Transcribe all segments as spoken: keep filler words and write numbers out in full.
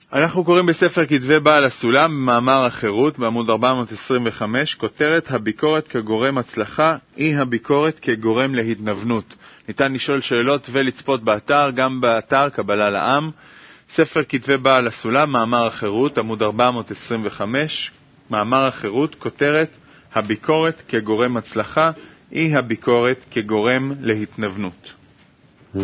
אנחנו קוראים בספר כתבי בעל הסולם, במאמר החירות, בעמוד ארבע מאות עשרים וחמש, כותרת הביקורת כגורם הצלחה, אי הביקורת כגורם להתנוונות. ניתן לשאול שאלות ולצפות באתר, גם באתר קבלה לעם. ספר כתבי בעל הסולם, מאמר החירות, עמוד ארבע מאות עשרים וחמש, מאמר החירות, כותרת הביקורת כגורם הצלחה, אי הביקורת כגורם להתנוונות. Mm-hmm.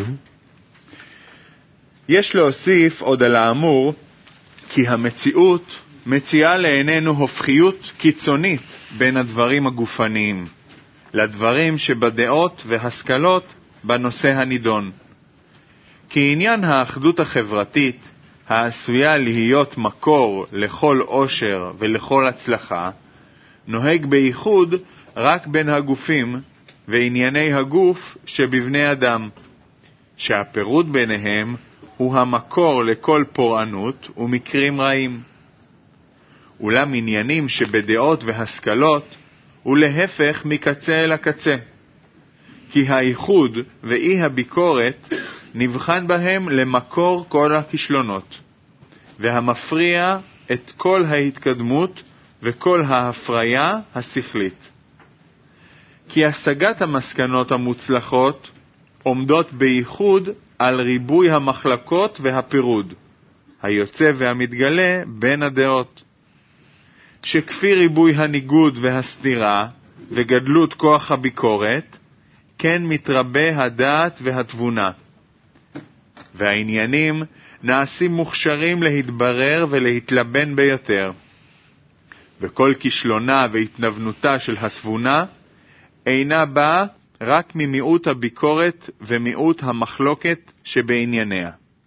יש להוסיף עוד על האמור, כי המציאות מציעה לעינינו הופכיות קיצונית בין הדברים הגופניים לדברים שבדעות והשכלות בנושא הנידון. כי עניין האחדות החברתית העשויה להיות מקור לכל עושר ולכל הצלחה, נוהג בייחוד רק בין הגופים וענייני הגוף שבבני אדם, שהפירוד ביניהם הוא המקור לכל פורענות ומקרים רעים. אולם עניינים שבדעות והשכלות הוא להפך מקצה אל הקצה, כי האיחוד ואי הביקורת נבחן בהם למקור כל הכישלונות, והמפריע את כל ההתקדמות וכל ההפריה השכלית. כי השגת המסקנות המוצלחות עומדות בייחוד על ריבוי המחלקות והפירוד, היוצא והמתגלה בין הדעות. שכפי ריבוי הניגוד והסתירה וגדלות כוח הביקורת, כן מתרבה הדעת והתבונה. והעניינים נעשים מוכשרים להתברר ולהתלבן ביותר. וכל כישלונה והתנוונותה של התבונה אינה באה רק ממיעוט הביקורת ומיעוט המחלוקת שבענייניה.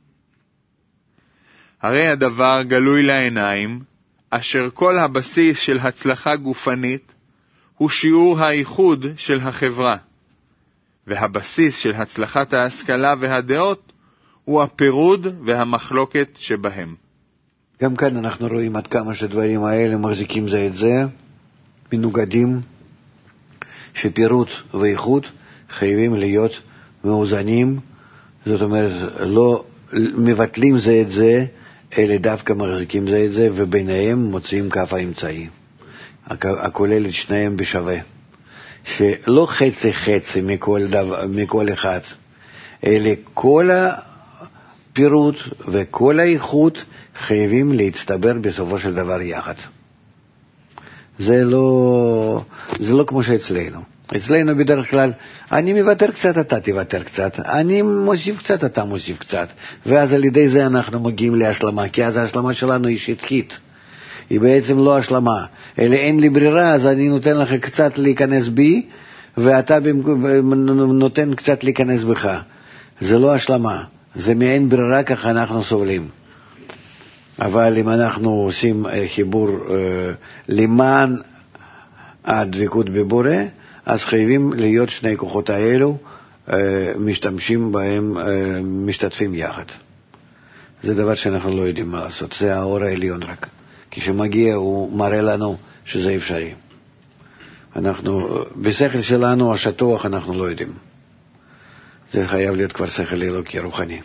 הרי הדבר גלוי לעיניים, אשר כל הבסיס של הצלחה גופנית הוא שיעור האיחוד של החברה, והבסיס של הצלחת ההשכלה והדעות הוא הפירוד והמחלוקת שבהם. גם כאן אנחנו רואים עד כמה שדברים האלה מחזיקים זה את זה, מנוגדים, שפירוט ואיכות חייבים להיות מאוזנים, זאת אומרת, לא מבטלים זה את זה, אלא דווקא מחזיקים זה את זה, וביניהם מוצאים כף האמצעי, הכולל את שניהם בשווה. שלא חצי חצי מכל, דבר, מכל אחד, אלא כל הפירוט וכל האיכות חייבים להצטבר בסופו של דבר יחד. זה לא, זה לא כמו שאצלנו. אצלנו בדרך כלל, אני מוותר קצת, אתה תוותר קצת, אני מוסיף קצת, אתה מוסיף קצת, ואז על ידי זה אנחנו מגיעים להשלמה, כי אז ההשלמה שלנו היא שטחית, היא בעצם לא השלמה, אלא אין לי ברירה, אז אני נותן לך קצת להיכנס בי, ואתה נותן קצת להיכנס בך. זה לא השלמה, זה מעין ברירה, ככה אנחנו סובלים. אבל אם אנחנו עושים חיבור למען הדבקות בבורא, אז חייבים להיות שני כוחות האלו, משתמשים בהם, משתתפים יחד. זה דבר שאנחנו לא יודעים מה לעשות, זה האור העליון רק. כשמגיע הוא מראה לנו שזה אפשרי. אנחנו, בשכל שלנו השטוח אנחנו לא יודעים. זה חייב להיות כבר שכל אלוקי רוחני.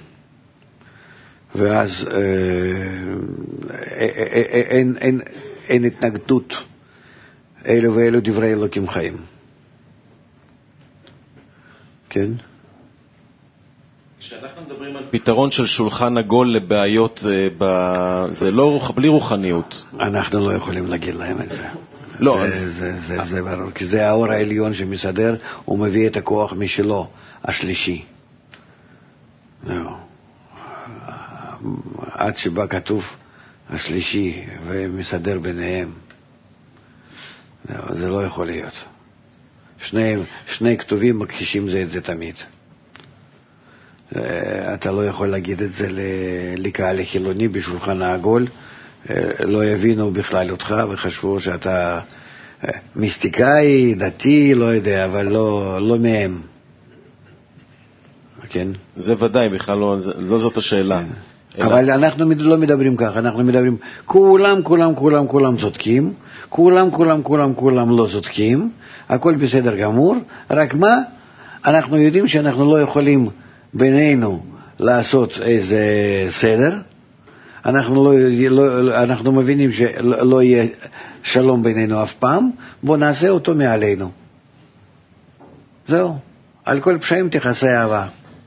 ואז אה, אה, אה, אין, אין, אין התנגדות, אלו ואלו דברי אלוקים חיים. כן? כשאנחנו מדברים על פתרון של שולחן עגול לבעיות, זה, ב... זה לא בלי רוחניות. אנחנו לא יכולים להגיד להם את זה. לא, זה, אז... זה, זה, זה, זה ברור, כי זה האור העליון שמסדר, הוא מביא את הכוח משלו, השלישי. לא. עד שבא כתוב השלישי ומסדר ביניהם. לא, זה לא יכול להיות. שני, שני כתובים מכחישים זה את זה תמיד. אתה לא יכול להגיד את זה לקהל החילוני בשולחן העגול, לא יבינו בכלל אותך וחשבו שאתה מיסטיקאי, דתי, לא יודע, אבל לא, לא מהם. כן? זה ודאי, בכלל לא, לא זאת השאלה. אבל אנחנו לא מדברים כך, אנחנו מדברים, כולם, כולם, כולם, כולם צודקים, כולם, כולם, כולם, כולם לא צודקים, הכל בסדר גמור, רק מה? אנחנו יודעים שאנחנו לא יכולים בינינו לעשות איזה סדר, אנחנו, לא, לא, אנחנו מבינים שלא לא יהיה שלום בינינו אף פעם, בוא נעשה אותו מעלינו. זהו, על כל פשעים תכסה אהבה.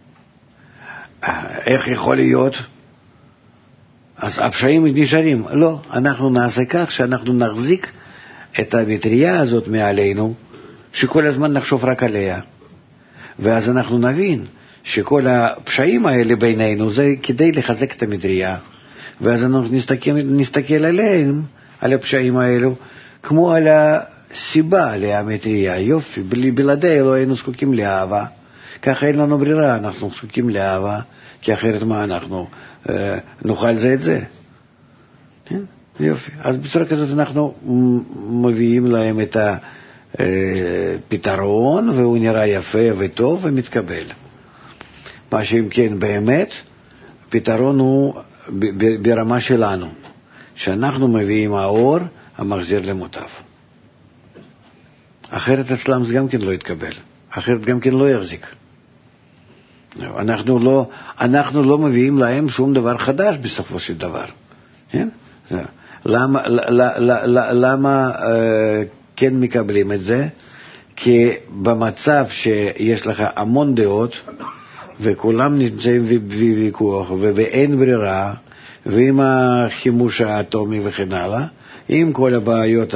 איך יכול להיות? אז הפשעים נשארים. לא, אנחנו נעשה כך שאנחנו נחזיק את המטריה הזאת מעלינו, שכל הזמן נחשוב רק עליה. ואז אנחנו נבין שכל הפשעים האלה בינינו זה כדי לחזק את המטריה. ואז אנחנו נסתכל, נסתכל עליהם, על הפשעים האלו, כמו על הסיבה להמטריה. יופי, בלי בלעדי לא היינו זקוקים לאהבה. ככה אין לנו ברירה, אנחנו זקוקים לאהבה, כי אחרת מה אנחנו אה, נאכל זה את זה. כן? יופי. אז בצורה כזאת אנחנו מביאים להם את הפתרון, והוא נראה יפה וטוב ומתקבל. מה שאם כן באמת, פתרון הוא ברמה שלנו, שאנחנו מביאים האור המחזיר למוטב. אחרת אצלם זה גם כן לא יתקבל, אחרת גם כן לא יחזיק. אנחנו לא, אנחנו לא מביאים להם שום דבר חדש בסופו של דבר. כן? למה, למה, למה כן מקבלים את זה? כי במצב שיש לך המון דעות, וכולם נמצאים בוויכוח, ובאין ברירה, ועם החימוש האטומי וכן הלאה, עם כל הבעיות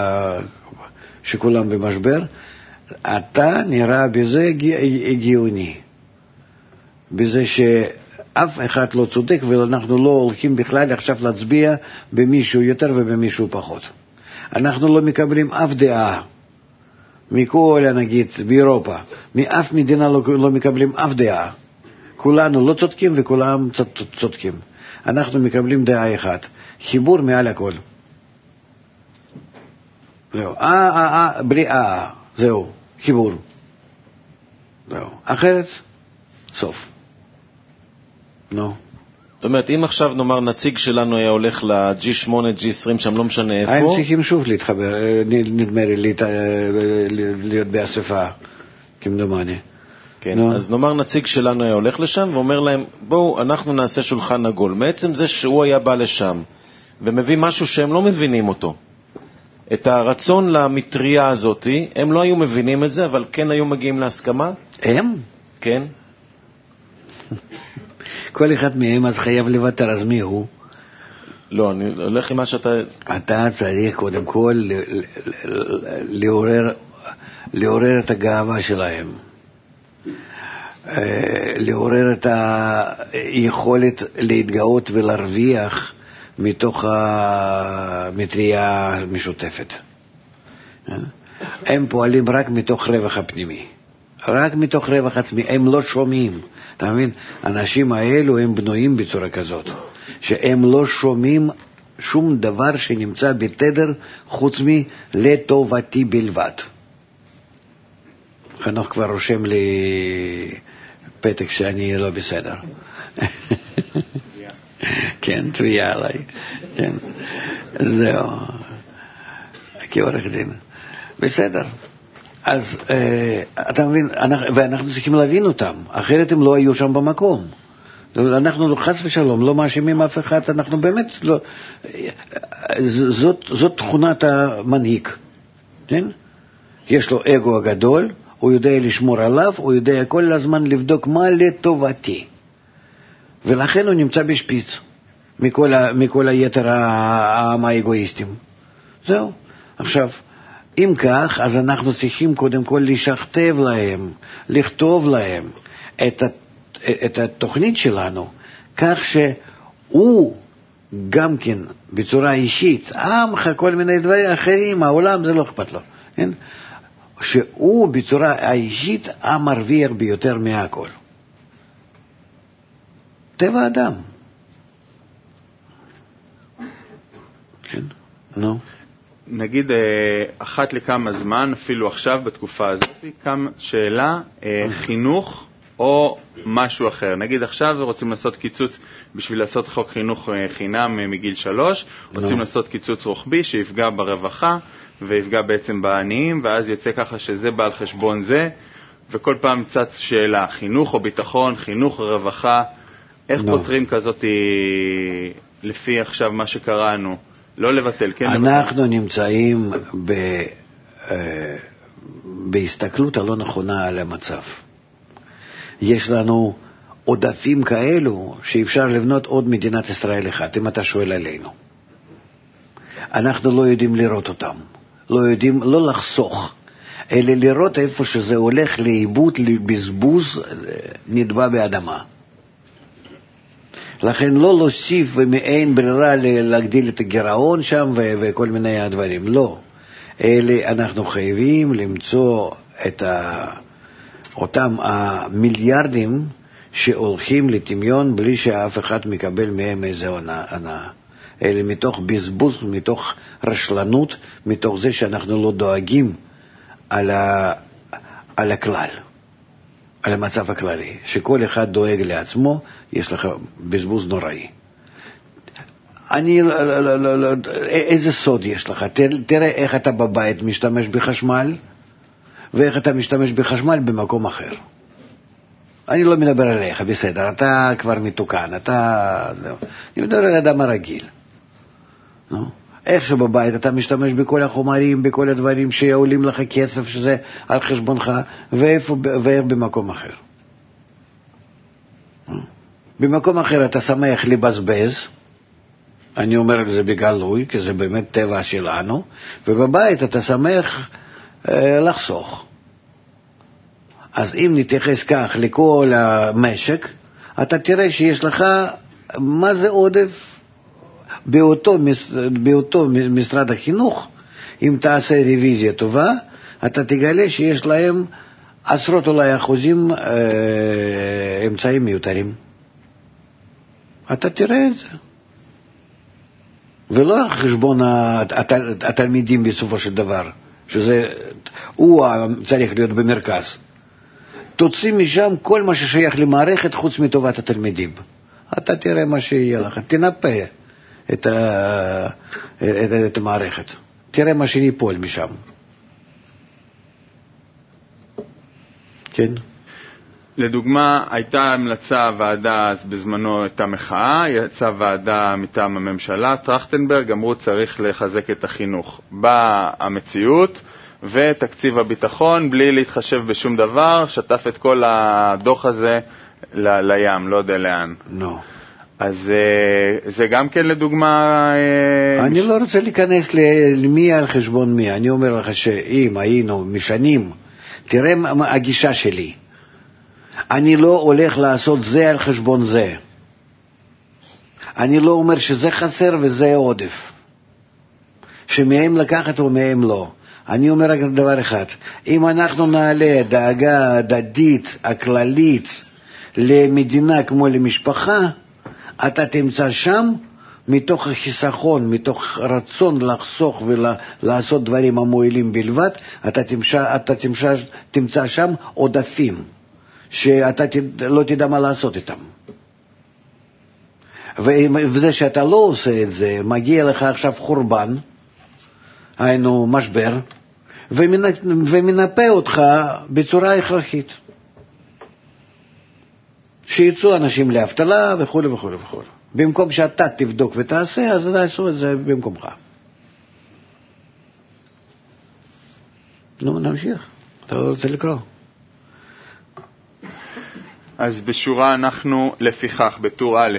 שכולם במשבר, אתה נראה בזה הגיוני. בזה שאף אחד לא צודק, ואנחנו לא הולכים בכלל עכשיו להצביע במישהו יותר ובמישהו פחות. אנחנו לא מקבלים אף דעה. מכל, נגיד, באירופה, מאף מדינה לא, לא מקבלים אף דעה. כולנו לא צודקים וכולם צודקים. אנחנו מקבלים דעה אחת. חיבור מעל הכל. זהו. אה, אה, אה, בלי אה, זהו. חיבור. זהו. אחרת, סוף. נו. זאת אומרת, אם עכשיו נאמר נציג שלנו היה הולך ל-ג'י שמונה, ג'י עשרים, שם לא משנה איפה. הם צריכים שוב להתחבר, נדמה לי, להיות באספה, כמדומני. כן, no. אז נאמר נציג שלנו היה הולך לשם ואומר להם, בואו, אנחנו נעשה שולחן עגול. מעצם זה שהוא היה בא לשם ומביא משהו שהם לא מבינים אותו. את הרצון למטריה הזאת, הם לא היו מבינים את זה, אבל כן היו מגיעים להסכמה. הם? כן. כל אחד מהם אז חייב לוותר, אז מי הוא? לא, אני הולך עם מה שאתה... אתה צריך קודם כל לעורר, לעורר את הגאווה שלהם. לעורר את היכולת להתגאות ולהרוויח מתוך המטריה המשותפת. הם פועלים רק מתוך רווח הפנימי. רק מתוך רווח עצמי, הם לא שומעים. אתה מבין? האנשים האלו הם בנויים בצורה כזאת, שהם לא שומעים שום דבר שנמצא בתדר חוץ מלטובתי בלבד. חנוך כבר רושם לי פתק שאני לא בסדר. כן, תביעה עליי. כן. זהו. כעורך דין. בסדר. אז אה, אתה מבין, אנחנו, ואנחנו צריכים להבין אותם, אחרת הם לא היו שם במקום. אנחנו חס ושלום לא מאשימים אף אחד, אנחנו באמת לא... זאת, זאת תכונת המנהיג. כן? יש לו אגו הגדול, הוא יודע לשמור עליו, הוא יודע כל הזמן לבדוק מה לטובתי. ולכן הוא נמצא בשפיץ מכל, ה, מכל היתר העם האגואיסטים. זהו. עכשיו, אם כך, אז אנחנו צריכים קודם כל לשכתב להם, לכתוב להם את, את התוכנית שלנו, כך שהוא גם כן בצורה אישית, עמך כל מיני דברים אחרים, העולם זה לא אכפת לו, כן? שהוא בצורה האישית המרוויח ביותר מהכל. טבע אדם. כן? נו. נגיד אחת לכמה זמן, אפילו עכשיו בתקופה הזאת, קם שאלה חינוך או משהו אחר. נגיד עכשיו רוצים לעשות קיצוץ בשביל לעשות חוק חינוך חינם מגיל שלוש, רוצים לעשות קיצוץ רוחבי שיפגע ברווחה ויפגע בעצם בעניים, ואז יוצא ככה שזה בא על חשבון זה, וכל פעם צץ שאלה, חינוך או ביטחון, חינוך או רווחה, איך פותרים כזאת לפי עכשיו מה שקראנו, לא לבטל, כן אנחנו לבטל. נמצאים ב, אה, בהסתכלות הלא נכונה על המצב. יש לנו עודפים כאלו שאפשר לבנות עוד מדינת ישראל אחת, אם אתה שואל עלינו. אנחנו לא יודעים לראות אותם, לא יודעים לא לחסוך, אלא לראות איפה שזה הולך לאיבוד, לבזבוז, נדבע באדמה. לכן לא להוסיף ומאין ברירה להגדיל את הגירעון שם ו- וכל מיני הדברים, לא. אלה אנחנו חייבים למצוא את ה- אותם המיליארדים שהולכים לטמיון בלי שאף אחד מקבל מהם איזה עונה. אלה מתוך בזבוז, מתוך רשלנות, מתוך זה שאנחנו לא דואגים על, ה- על הכלל. על המצב הכללי, שכל אחד דואג לעצמו, יש לך בזבוז נוראי. אני, לא, לא, לא, לא, איזה סוד יש לך? תראה איך אתה בבית משתמש בחשמל, ואיך אתה משתמש בחשמל במקום אחר. אני לא מדבר עליך, בסדר, אתה כבר מתוקן, אתה... אני מדבר על אדם הרגיל. נו? איך שבבית אתה משתמש בכל החומרים, בכל הדברים שעולים לך כסף, שזה על חשבונך, ואיפה, ואיך במקום אחר. במקום אחר אתה שמח לבזבז, אני אומר את זה בגלוי, כי זה באמת טבע שלנו, ובבית אתה שמח אה, לחסוך. אז אם נתייחס כך לכל המשק, אתה תראה שיש לך, מה זה עודף? באותו, באותו משרד החינוך, אם תעשה רוויזיה טובה, אתה תגלה שיש להם עשרות אולי אחוזים אה, אמצעים מיותרים. אתה תראה את זה. ולא על חשבון התלמידים בסופו של דבר, שזה, הוא צריך להיות במרכז. תוציא משם כל מה ששייך למערכת חוץ מטובת התלמידים. אתה תראה מה שיהיה לך, תנפה את, ה... את, את המערכת. תראה מה שיפול משם. כן? לדוגמה, הייתה המלצה ועדה אז בזמנו את המחאה, יצאה ועדה מטעם הממשלה, טרכטנברג, אמרו צריך לחזק את החינוך. באה המציאות ותקציב הביטחון, בלי להתחשב בשום דבר, שטף את כל הדוח הזה ל- לים, לא יודע לאן. לא. No. אז זה גם כן לדוגמה... אני לא רוצה להיכנס למי על חשבון מי. אני אומר לך שאם היינו משנים, תראה הגישה שלי. אני לא הולך לעשות זה על חשבון זה. אני לא אומר שזה חסר וזה עודף. שמהם לקחת ומהם לא. אני אומר רק דבר אחד. אם אנחנו נעלה דאגה הדדית, הכללית, למדינה כמו למשפחה, אתה תמצא שם, מתוך החיסכון, מתוך רצון לחסוך ולעשות דברים המועילים בלבד, אתה תמצא, אתה תמצא, תמצא שם עודפים, שאתה לא תדע מה לעשות איתם. וזה שאתה לא עושה את זה, מגיע לך עכשיו חורבן, היינו משבר, ומנפה אותך בצורה הכרחית. שיצאו אנשים לאבטלה וכו' וכו' וכו'. במקום שאתה תבדוק ותעשה, אז תעשו את זה במקומך. נו, נמשיך. אתה רוצה לקרוא. אז בשורה אנחנו לפיכך, בטור א',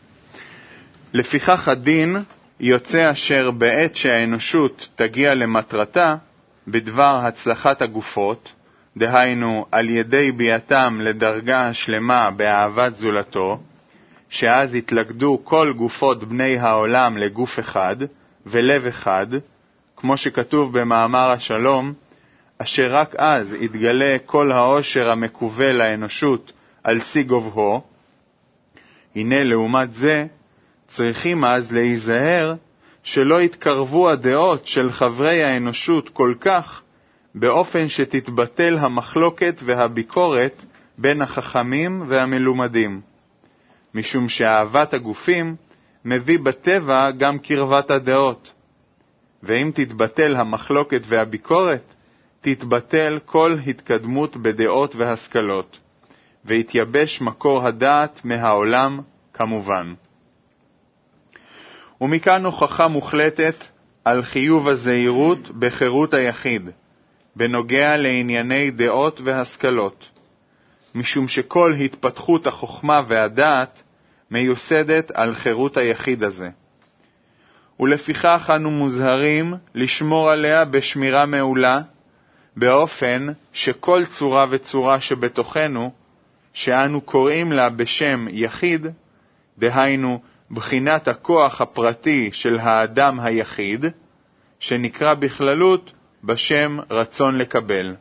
לפיכך הדין יוצא אשר בעת שהאנושות תגיע למטרתה בדבר הצלחת הגופות, דהיינו על ידי ביאתם לדרגה השלמה באהבת זולתו, שאז התלכדו כל גופות בני העולם לגוף אחד ולב אחד, כמו שכתוב במאמר השלום, אשר רק אז יתגלה כל העושר המקובל לאנושות על שיא גובהו. הנה לעומת זה צריכים אז להיזהר שלא יתקרבו הדעות של חברי האנושות כל כך, באופן שתתבטל המחלוקת והביקורת בין החכמים והמלומדים. משום שאהבת הגופים מביא בטבע גם קרבת הדעות. ואם תתבטל המחלוקת והביקורת, תתבטל כל התקדמות בדעות והשכלות, והתייבש מקור הדעת מהעולם כמובן. ומכאן הוכחה מוחלטת על חיוב הזהירות בחירות היחיד, בנוגע לענייני דעות והשכלות, משום שכל התפתחות החוכמה והדעת מיוסדת על חירות היחיד הזה. ולפיכך אנו מוזהרים לשמור עליה בשמירה מעולה, באופן שכל צורה וצורה שבתוכנו, שאנו קוראים לה בשם יחיד, דהיינו בחינת הכוח הפרטי של האדם היחיד, שנקרא בכללות בשם רצון לקבל.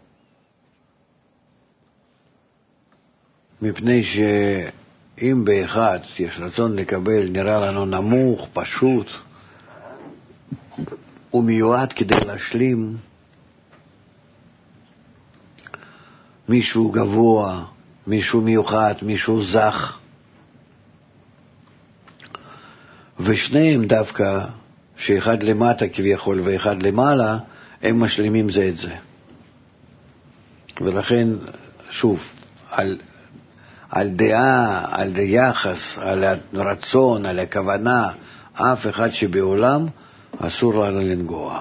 מפני שאם באחד יש רצון לקבל נראה לנו נמוך, פשוט, הוא מיועד כדי להשלים מישהו גבוה, מישהו מיוחד, מישהו זך. ושניהם דווקא, שאחד למטה כביכול ואחד למעלה, הם משלימים זה את זה. ולכן, שוב, על, על דעה, על יחס, על הרצון, על הכוונה, אף אחד שבעולם אסור לנו לנגוע.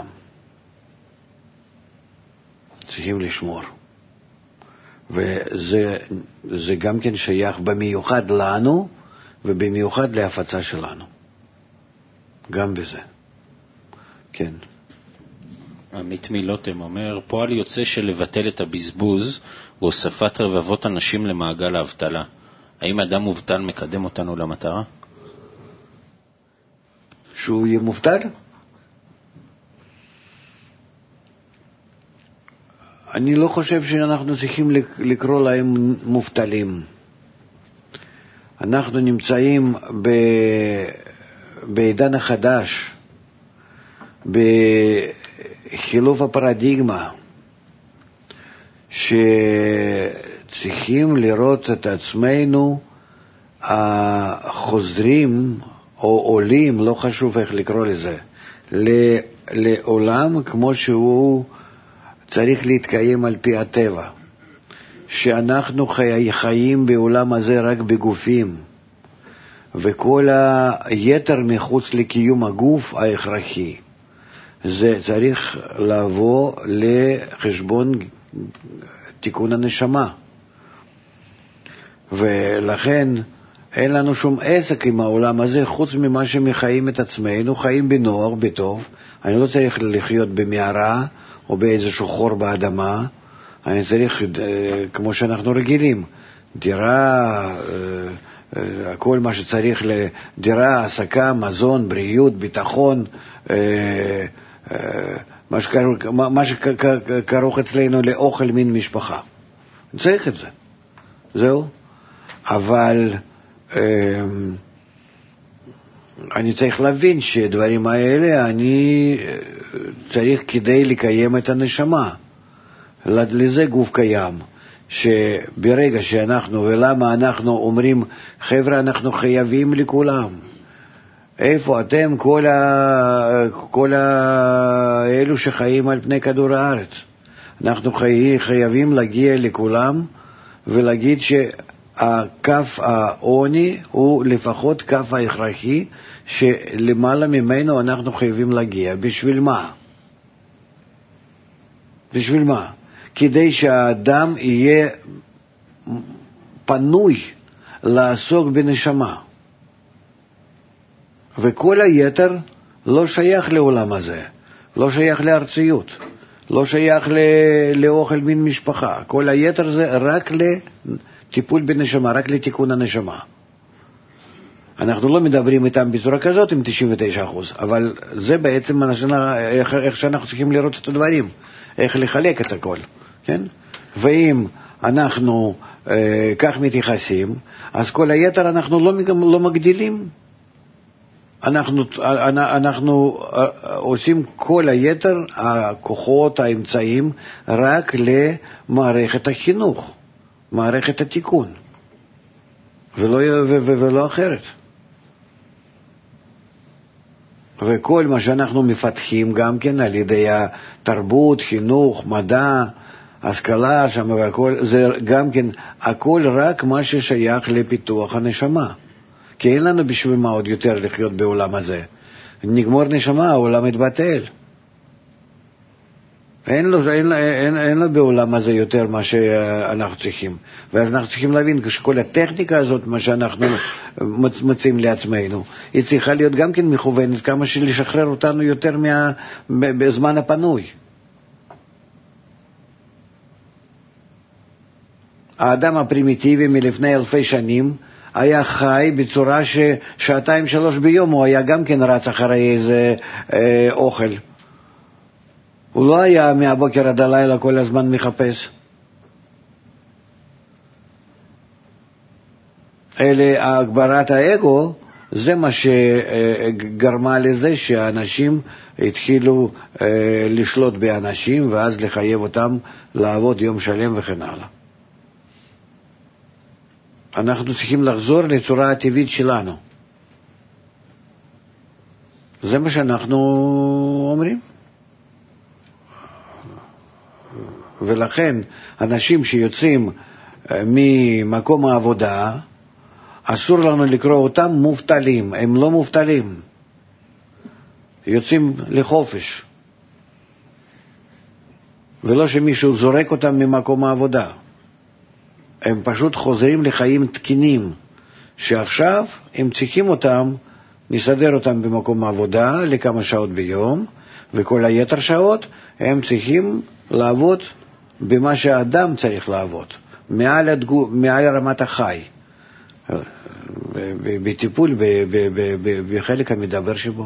צריכים לשמור. וזה זה גם כן שייך במיוחד לנו ובמיוחד להפצה שלנו. גם בזה. כן. עמית מילותם אומר, פועל יוצא של לבטל את הבזבוז והוספת רבבות אנשים למעגל האבטלה. האם אדם מובטל מקדם אותנו למטרה? שהוא יהיה מובטל? אני לא חושב שאנחנו צריכים לקרוא להם מובטלים. אנחנו נמצאים ב... בעידן החדש, בחילוף הפרדיגמה, שצריכים לראות את עצמנו החוזרים או עולים, לא חשוב איך לקרוא לזה, לעולם כמו שהוא צריך להתקיים על פי הטבע, שאנחנו חי, חיים בעולם הזה רק בגופים, וכל היתר מחוץ לקיום הגוף ההכרחי. זה צריך לבוא לחשבון תיקון הנשמה. ולכן אין לנו שום עסק עם העולם הזה, חוץ ממה שמחיים את עצמנו, חיים בנוער, בטוב. אני לא צריך לחיות במערה או באיזשהו חור באדמה. אני צריך, כמו שאנחנו רגילים, דירה, כל מה שצריך לדירה, עסקה, מזון, בריאות, ביטחון, מה שכרוך אצלנו לאוכל מן משפחה. צריך את זה. זהו. אבל אני צריך להבין שדברים האלה אני צריך כדי לקיים את הנשמה. לזה גוף קיים. שברגע שאנחנו, ולמה אנחנו אומרים, חבר'ה, אנחנו חייבים לכולם. איפה אתם, כל, ה, כל ה, אלו שחיים על פני כדור הארץ? אנחנו חי, חייבים להגיע לכולם, ולהגיד שהכף העוני הוא לפחות כף ההכרחי, שלמעלה ממנו אנחנו חייבים להגיע. בשביל מה? בשביל מה? כדי שהאדם יהיה פנוי לעסוק בנשמה. וכל היתר לא שייך לעולם הזה, לא שייך לארציות, לא שייך לאוכל מן משפחה. כל היתר זה רק לטיפול בנשמה, רק לתיקון הנשמה. אנחנו לא מדברים איתם בצורה כזאת עם תשעים ותשעה אחוז, אבל זה בעצם איך, איך שאנחנו צריכים לראות את הדברים, איך לחלק את הכל. כן? ואם אנחנו אה, כך מתייחסים, אז כל היתר אנחנו לא, לא מגדילים. אנחנו, אנחנו אה, עושים כל היתר, הכוחות, האמצעים, רק למערכת החינוך, מערכת התיקון, ולא, ו, ו, ולא אחרת. וכל מה שאנחנו מפתחים גם כן על ידי התרבות, חינוך, מדע, השכלה שם והכל, זה גם כן, הכל רק מה ששייך לפיתוח הנשמה. כי אין לנו בשביל מה עוד יותר לחיות בעולם הזה. נגמור נשמה, העולם מתבטל. אין לו, אין, אין, אין לו בעולם הזה יותר מה שאנחנו צריכים. ואז אנחנו צריכים להבין שכל הטכניקה הזאת, מה שאנחנו מוצאים לעצמנו, היא צריכה להיות גם כן מכוונת, כמה שלשחרר אותנו יותר מה, בזמן הפנוי. האדם הפרימיטיבי מלפני אלפי שנים היה חי בצורה ששעתיים שלוש ביום הוא היה גם כן רץ אחרי איזה אה, אוכל. הוא לא היה מהבוקר עד הלילה כל הזמן מחפש. אלה הגברת האגו, זה מה שגרמה לזה שאנשים התחילו אה, לשלוט באנשים ואז לחייב אותם לעבוד יום שלם וכן הלאה. אנחנו צריכים לחזור לצורה הטבעית שלנו. זה מה שאנחנו אומרים. ולכן אנשים שיוצאים ממקום העבודה, אסור לנו לקרוא אותם מובטלים. הם לא מובטלים. יוצאים לחופש. ולא שמישהו זורק אותם ממקום העבודה. הם פשוט חוזרים לחיים תקינים, שעכשיו הם צריכים אותם, נסדר אותם במקום העבודה לכמה שעות ביום, וכל היתר שעות הם צריכים לעבוד במה שהאדם צריך לעבוד, מעל, הדגו, מעל רמת החי, בטיפול בחלק המדבר שבו.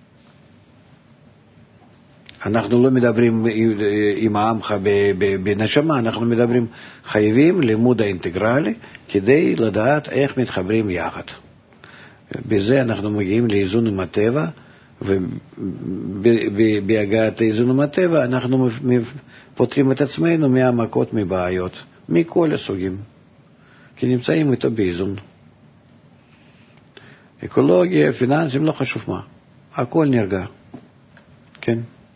אנחנו לא מדברים עם העמך בנשמה, אנחנו מדברים, חייבים לימוד האינטגרלי כדי לדעת איך מתחברים יחד. בזה אנחנו מגיעים לאיזון עם הטבע, ובהגעת האיזון עם הטבע אנחנו פותרים את עצמנו מהמכות, מבעיות, מכל הסוגים, כי נמצאים איתו באיזון. אקולוגיה, פיננסים, לא חשוב מה, הכל נרגע. כן.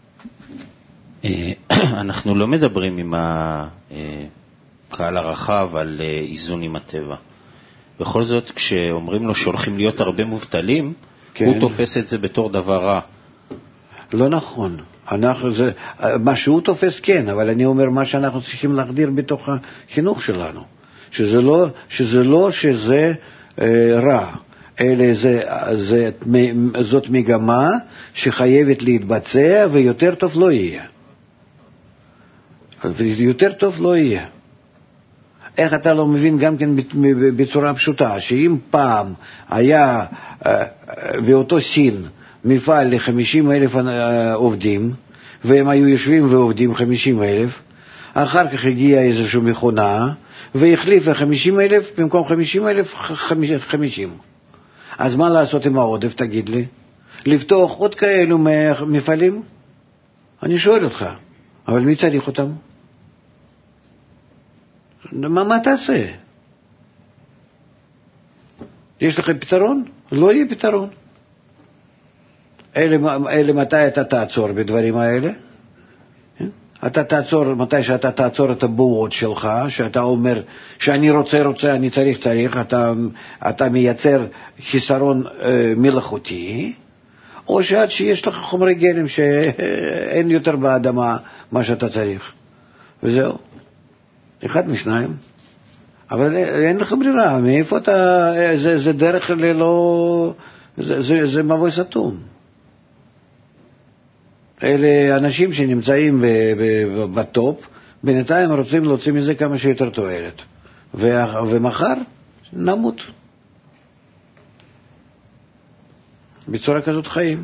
אנחנו לא מדברים עם הקהל הרחב על איזון עם הטבע. בכל זאת, כשאומרים לו שהולכים להיות הרבה מובטלים, כן. הוא תופס את זה בתור דבר רע. לא נכון. אנחנו, זה, מה שהוא תופס כן, אבל אני אומר מה שאנחנו צריכים להגדיר בתוך החינוך שלנו. שזה לא שזה, לא שזה אה, רע, אלא זה, זה, זאת מגמה שחייבת להתבצע ויותר טוב לא יהיה. יותר טוב לא יהיה. איך אתה לא מבין גם כן בצורה פשוטה, שאם פעם היה באותו סין מפעל ל-חמישים אלף עובדים, והם היו יושבים ועובדים חמישים אלף, אחר כך הגיעה איזושהי מכונה, והחליפה חמישים אלף, במקום חמישים אלף, חמישים. אז מה לעשות עם העודף, תגיד לי? לפתוח עוד כאלו מפעלים? אני שואל אותך, אבל מי צריך אותם? מה, מה תעשה? יש לך פתרון? לא יהיה פתרון. אלה, אלה מתי אתה תעצור בדברים האלה? אתה תעצור, מתי שאתה תעצור את הבועות שלך, שאתה אומר שאני רוצה, רוצה, אני צריך, צריך, אתה, אתה מייצר חיסרון אה, מלאכותי, או שעד שיש לך חומרי גלם שאין יותר באדמה מה שאתה צריך. וזהו. אחד משניים. אבל אין לך ברירה. מאיפה אתה, זה, זה דרך ללא, זה, זה, זה מבוי סתום. אלה אנשים שנמצאים בטופ, בינתיים רוצים להוציא מזה כמה שיותר תועלת. ומחר נמות. בצורה כזאת חיים.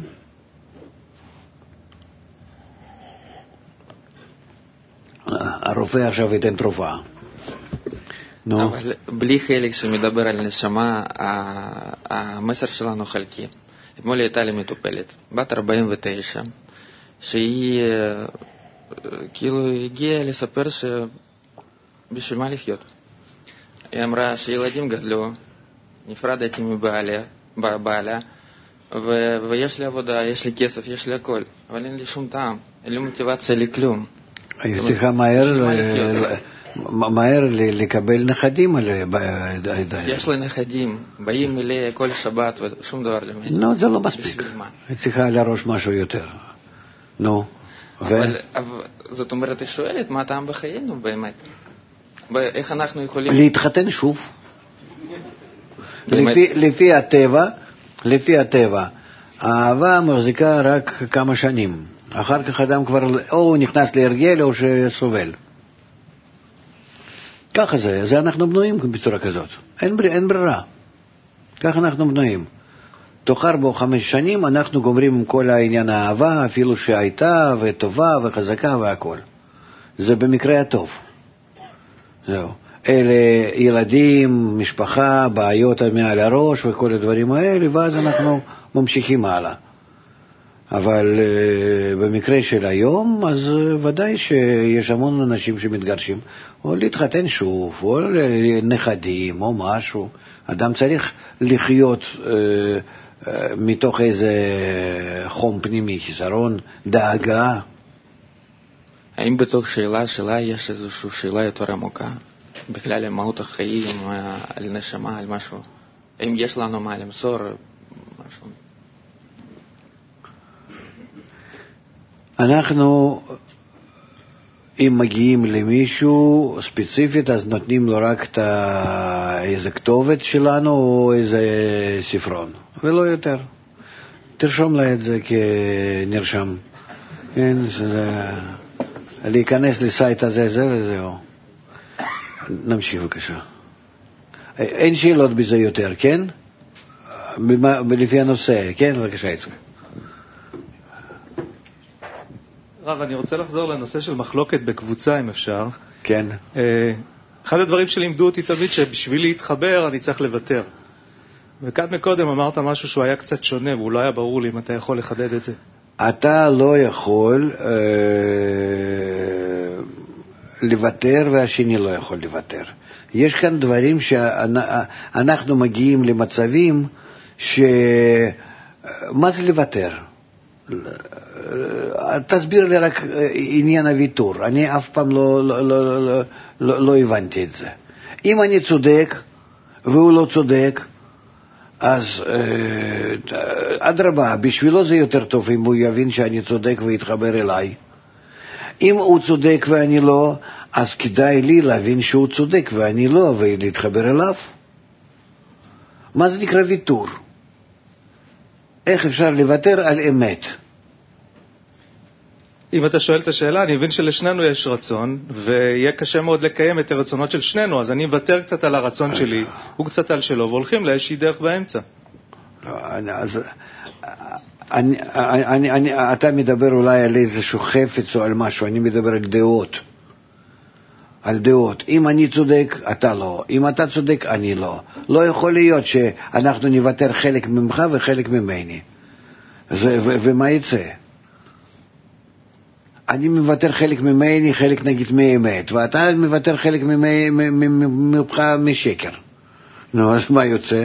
הרופא עכשיו ייתן תרופה. נו. אבל בלי חלק שמדבר על נשמה, המסר שלנו חלקי. אתמול הייתה לי מטופלת, בת ארבעים ותשע, שהיא כאילו הגיעה לספר שבשביל מה לחיות. היא אמרה שילדים גדלו, נפרדתי מבעלה, בעלה, ויש לי עבודה, יש לי כסף, יש לי הכל, אבל אין לי שום טעם, אין לי מוטיבציה לכלום. היא צריכה מהר מהר לקבל נכדים על העדה. יש לי נכדים, באים אלי כל שבת ושום דבר למי. נו, זה לא מספיק. היא צריכה לראש משהו יותר. נו. אבל זאת אומרת, היא שואלת, מה הטעם בחיינו באמת? איך אנחנו יכולים... להתחתן שוב. לפי הטבע, לפי הטבע, האהבה מחזיקה רק כמה שנים. אחר כך אדם כבר או הוא נכנס להרגל או שסובל. ככה זה, זה אנחנו בנויים בצורה כזאת. אין, אין ברירה. ככה אנחנו בנויים. תוך ארבע או חמש שנים אנחנו גומרים עם כל העניין האהבה, אפילו שהייתה וטובה וחזקה והכל. זה במקרה הטוב. זהו. אלה ילדים, משפחה, בעיות מעל הראש וכל הדברים האלה, ואז אנחנו ממשיכים הלאה. אבל uh, במקרה של היום, אז uh, ודאי שיש המון אנשים שמתגרשים, או להתחתן שוב, או נכדים, או משהו. אדם צריך לחיות uh, uh, מתוך איזה חום פנימי, חיסרון, דאגה. האם בתוך שאלה שלה יש איזושהי שאלה יותר עמוקה? בכלל מהות החיים, על נשמה, על משהו? האם יש לנו מה למסור? משהו? אנחנו, אם מגיעים למישהו ספציפית, אז נותנים לו רק את איזה כתובת שלנו או איזה ספרון, ולא יותר. תרשום לה את זה כנרשם. כן, שזה... להיכנס לסייט הזה, זה וזהו. נמשיך בבקשה. אין שאלות בזה יותר, כן? לפי הנושא, כן? בבקשה, יצחק. רב, אני רוצה לחזור לנושא של מחלוקת בקבוצה, אם אפשר. כן. אחד הדברים שלימדו אותי תמיד, שבשביל להתחבר אני צריך לוותר. וכאן מקודם אמרת משהו שהוא היה קצת שונה, והוא לא היה ברור לי אם אתה יכול לחדד את זה. אתה לא יכול אה, לוותר, והשני לא יכול לוותר. יש כאן דברים שאנחנו מגיעים למצבים ש... מה זה לוותר? תסביר לי רק עניין הוויתור. אני אף פעם לא, לא, לא, לא, לא, לא הבנתי את זה. אם אני צודק והוא לא צודק, אז אדרבה, בשבילו זה יותר טוב אם הוא יבין שאני צודק ויתחבר אליי. אם הוא צודק ואני לא, אז כדאי לי להבין שהוא צודק ואני לא, ולהתחבר אליו. מה זה נקרא ויתור? איך אפשר לוותר על אמת? אם אתה שואל את השאלה, אני מבין שלשנינו יש רצון, ויהיה קשה מאוד לקיים את הרצונות של שנינו, אז אני מוותר קצת על הרצון שלי, הוא קצת על שלו, והולכים לאיזושהי דרך באמצע. לא, אז... אני, אני, אני, אתה מדבר אולי על איזשהו חפץ או על משהו, אני מדבר על דעות. על דעות. אם אני צודק, אתה לא. אם אתה צודק, אני לא. לא יכול להיות שאנחנו נוותר חלק ממך וחלק ממני. זה, ו, ומה יצא? אני מוותר חלק ממני, חלק נגיד מאמת, ואתה מוותר חלק ממך משקר. נו, אז מה יוצא?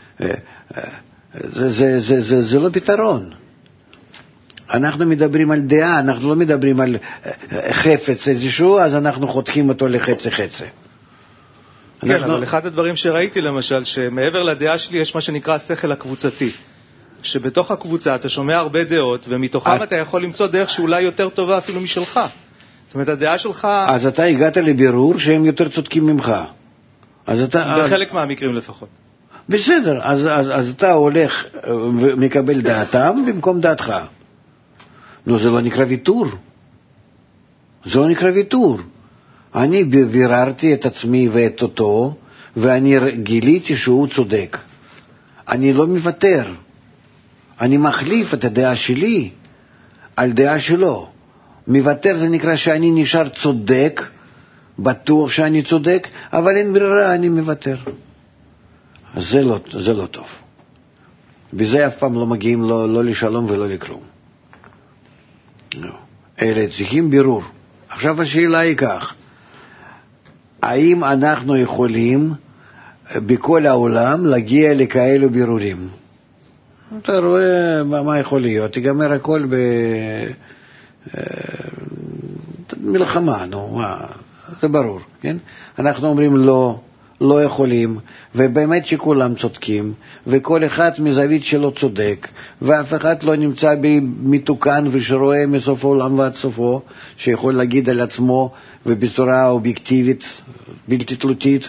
זה, זה, זה, זה, זה לא פתרון. אנחנו מדברים על דעה, אנחנו לא מדברים על חפץ איזשהו, אז אנחנו חותכים אותו לחצי חצי. כן, אנחנו... אבל אחד הדברים שראיתי למשל, שמעבר לדעה שלי יש מה שנקרא השכל הקבוצתי. שבתוך הקבוצה אתה שומע הרבה דעות, ומתוכם את... אתה יכול למצוא דרך שאולי יותר טובה אפילו משלך. זאת אומרת, הדעה שלך... אז אתה הגעת לבירור שהם יותר צודקים ממך. אז אתה... בחלק אז... מהמקרים לפחות. בסדר, אז, אז, אז אתה הולך ומקבל דעתם במקום דעתך. נו, זה לא נקרא ויתור. זה לא נקרא ויתור. אני ביררתי את עצמי ואת אותו, ואני גיליתי שהוא צודק. אני לא מוותר. אני מחליף את הדעה שלי על דעה שלו. מוותר זה נקרא שאני נשאר צודק, בטוח שאני צודק, אבל אין ברירה, אני מוותר. זה לא, זה לא טוב. בזה אף פעם לא מגיעים לא, לא לשלום ולא לכלום. לא. אלה צריכים בירור. עכשיו השאלה היא כך, האם אנחנו יכולים בכל העולם להגיע לכאלו בירורים? אתה רואה מה יכול להיות, תיגמר הכל במלחמה, נו, מה, זה ברור, כן? אנחנו אומרים לא, לא יכולים, ובאמת שכולם צודקים, וכל אחד מזווית שלו צודק, ואף אחד לא נמצא במתוקן ושרואה מסוף העולם ועד סופו, שיכול להגיד על עצמו ובצורה אובייקטיבית, בלתי תלותית,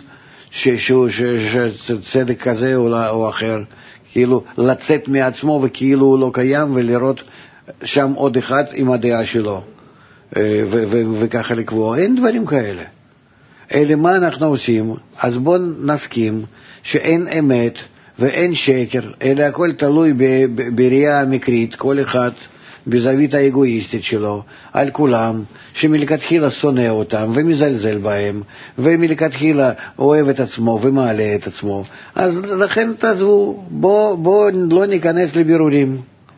שצדק כזה או אחר, כאילו לצאת מעצמו וכאילו הוא לא קיים, ולראות שם עוד אחד עם הדעה שלו, וככה לקבוע. אין דברים כאלה. אלה מה אנחנו עושים? אז בואו נסכים שאין אמת ואין שקר, אלא הכל תלוי בראייה המקרית, כל אחד בזווית האגואיסטית שלו, על כולם, שמלכתחילה שונא אותם ומזלזל בהם, ומלכתחילה אוהב את עצמו ומעלה את עצמו. אז לכן תעזבו, בואו בוא לא ניכנס לבירורים.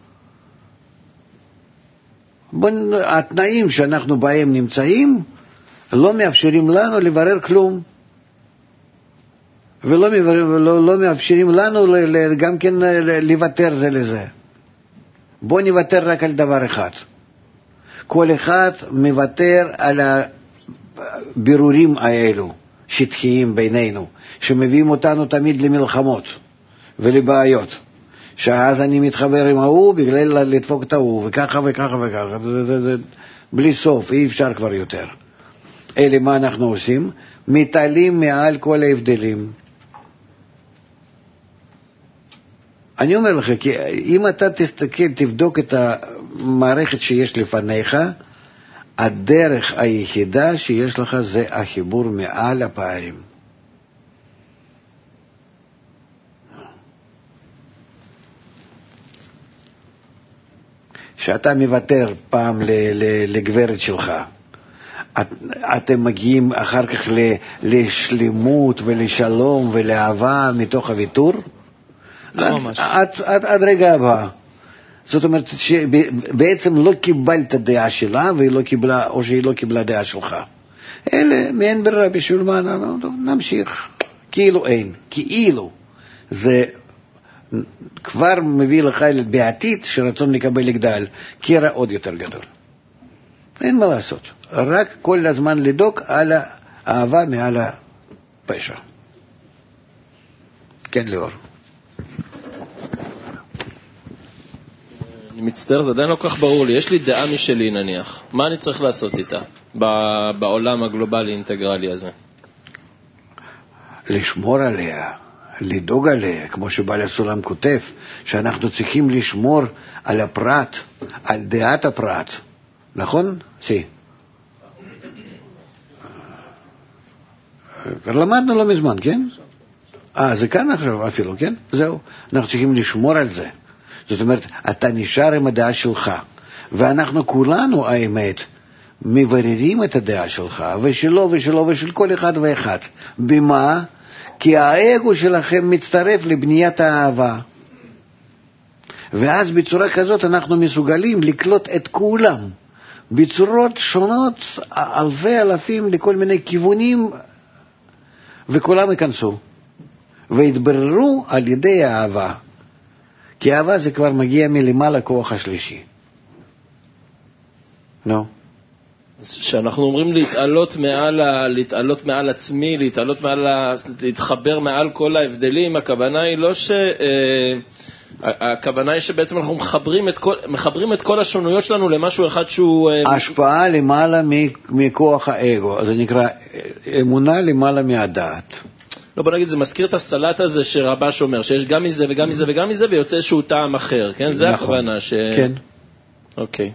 בוא, התנאים שאנחנו בהם נמצאים לא מאפשרים לנו לברר כלום, ולא לא, לא מאפשרים לנו גם כן לוותר זה לזה. בוא נוותר רק על דבר אחד. כל אחד מוותר על הבירורים האלו, שטחיים בינינו, שמביאים אותנו תמיד למלחמות ולבעיות. שאז אני מתחבר עם ההוא בגלל לדפוק את ההוא, וככה וככה וככה. זה, זה, זה, בלי סוף, אי אפשר כבר יותר. אלה מה אנחנו עושים? מתעלים מעל כל ההבדלים. אני אומר לך, כי אם אתה תסתכל, תבדוק את המערכת שיש לפניך, הדרך היחידה שיש לך זה החיבור מעל הפערים. שאתה מוותר פעם לגברת שלך, את, אתם מגיעים אחר כך לשלימות ולשלום ולאהבה מתוך הוויתור, עד רגע הבא. זאת אומרת שבעצם לא קיבלת דעה שלה, לא קיבלה, או שהיא לא קיבלה דעה שלך. אלה מעין ברירה, בשביל מה נמשיך? כאילו אין, כאילו. זה כבר מביא לך בעתיד שרצון לקבל לגדל, קרע עוד יותר גדול. אין מה לעשות. רק כל הזמן לדוק על האהבה מעל הפשע. כן, ליאור. אני מצטער, זה עדיין לא כך ברור לי. יש לי דעה משלי נניח. מה אני צריך לעשות איתה בעולם הגלובלי אינטגרלי הזה? לשמור עליה, לדאוג עליה, כמו שבעל הסולם כותב, שאנחנו צריכים לשמור על הפרט, על דעת הפרט. נכון? סי. למדנו לא מזמן, כן? אה, זה כאן עכשיו אפילו, כן? זהו. אנחנו צריכים לשמור על זה. זאת אומרת, אתה נשאר עם הדעה שלך, ואנחנו כולנו, האמת, מבררים את הדעה שלך, ושלו ושלו ושל כל אחד ואחד. במה? כי האגו שלכם מצטרף לבניית האהבה. ואז בצורה כזאת אנחנו מסוגלים לקלוט את כולם, בצורות שונות, אלפי אלפים לכל מיני כיוונים, וכולם ייכנסו, והתבררו על ידי האהבה. כי אהבה זה כבר מגיע מלמעלה כוח השלישי. נו. שאנחנו אומרים להתעלות מעל, להתעלות מעל עצמי, להתעלות מעל, להתחבר מעל כל ההבדלים, הכוונה היא לא ש... הכוונה היא שבעצם אנחנו מחברים את כל, מחברים את כל השונויות שלנו למשהו אחד שהוא... השפעה למעלה מכוח האגו, זה נקרא אמונה למעלה מהדעת. לא, בוא נגיד, זה מזכיר את הסלט הזה שרבש אומר, שיש גם מזה וגם מזה וגם מזה, ויוצא איזשהו טעם אחר, כן? זה הכוונה ש... כן. אוקיי.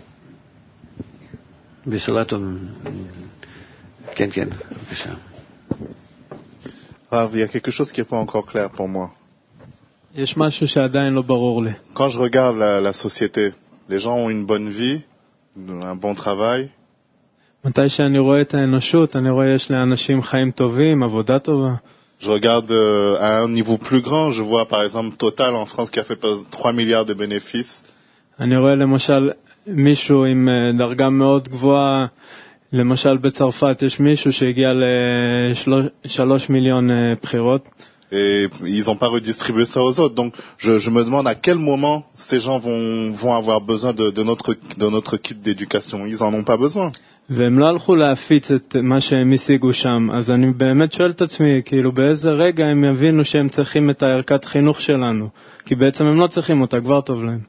בסלט... כן, כן, בבקשה. Rav, il y a quelque chose qui n'est pas encore clair pour moi. יש משהו שעדיין לא ברור לי. Quand je regarde la, la société, les gens ont une bonne vie, un bon travail. מתי שאני רואה את האנושות, אני רואה יש לאנשים חיים טובים, עבודה טובה. Je regarde euh, à un niveau plus grand, je vois par exemple Total en France qui a fait trois milliards de bénéfices. אני רואה למשל מישהו עם דרגה מאוד גבוהה, למשל בצרפת יש מישהו שהגיע לשלוש מיליון בחירות. et ils n'ont pas redistribué ça aux autres. Donc je, je me demande à quel moment ces gens vont, vont avoir besoin de, de, notre, de notre kit d'éducation. Ils n'en ont pas besoin. והם לא הלכו להפיץ את מה שהם השיגו שם, אז אני באמת שואל את עצמי, כאילו באיזה רגע הם יבינו שהם צריכים את הערכת חינוך שלנו, כי בעצם הם לא צריכים אותה, כבר טוב להם.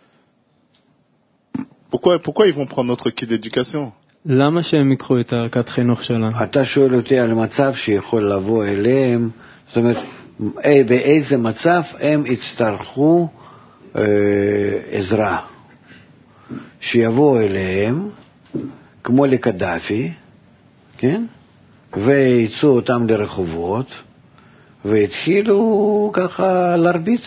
Pourquoi, pourquoi ils vont prendre notre kit d'éducation? למה שהם ייקחו את הערכת חינוך שלנו? אתה שואל אותי על מצב שיכול לבוא אליהם, זאת אומרת, באיזה מצב הם יצטרכו אה, עזרה, שיבואו אליהם, כמו לקדאפי, כן? ויצאו אותם לרחובות, והתחילו ככה להרביץ.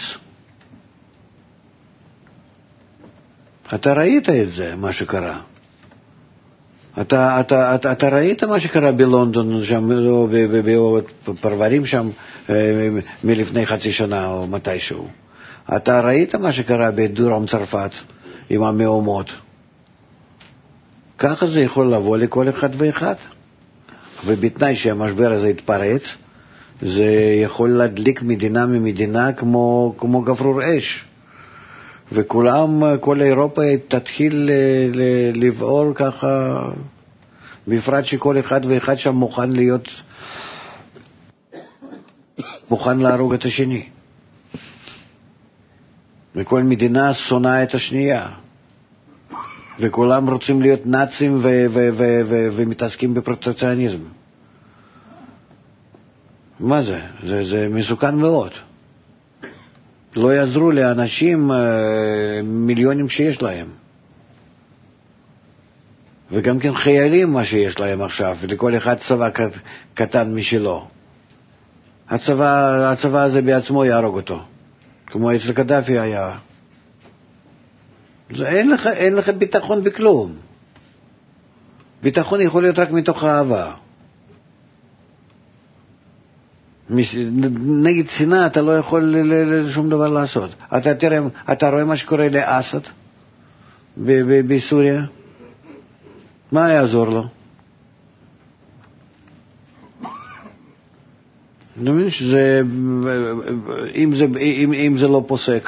אתה ראית את זה, מה שקרה. אתה, אתה, אתה, אתה ראית מה שקרה בלונדון, שם, או בפרברים שם, מלפני חצי שנה או מתישהו. אתה ראית מה שקרה בדרום צרפת עם המהומות. ככה זה יכול לבוא לכל אחד ואחד. ובתנאי שהמשבר הזה יתפרץ, זה יכול להדליק מדינה ממדינה כמו, כמו גברור אש. וכולם, כל אירופה תתחיל לבעור ככה, בפרט שכל אחד ואחד שם מוכן להיות, מוכן להרוג את השני. וכל מדינה שונאה את השנייה. וכולם רוצים להיות נאצים ו- ו- ו- ו- ומתעסקים בפרוטקציוניזם. מה זה? זה, זה מסוכן מאוד. לא יעזרו לאנשים מיליונים שיש להם. וגם כן חיילים מה שיש להם עכשיו, ולכל אחד צבא קטן משלו. הצבא, הצבא הזה בעצמו יהרוג אותו, כמו אצל קדאפי היה. זה אין לך, אין לך ביטחון בכלום. ביטחון יכול להיות רק מתוך האהבה. נגד שנאה אתה לא יכול לשום דבר לעשות. אתה תראה, אתה רואה מה שקורה לאסד בסוריה? מה יעזור לו? אני מבין שזה, אם זה, אם, אם זה לא פוסק.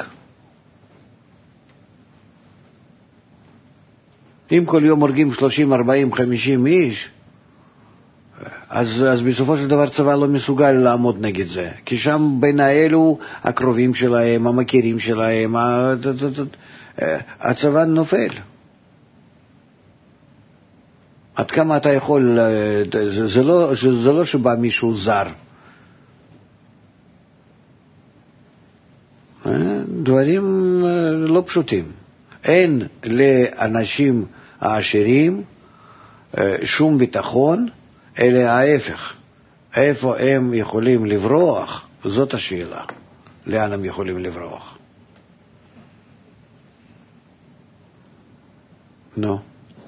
אם כל יום הורגים שלושים, ארבעים, חמישים איש, אז, אז בסופו של דבר צבא לא מסוגל לעמוד נגד זה. כי שם בין האלו, הקרובים שלהם, המכירים שלהם, הצבא נופל. עד כמה אתה יכול, זה, זה, לא, זה לא שבא מישהו זר. דברים לא פשוטים. אין לאנשים העשירים שום ביטחון, אלא ההפך. איפה הם יכולים לברוח? זאת השאלה. לאן הם יכולים לברוח? Non.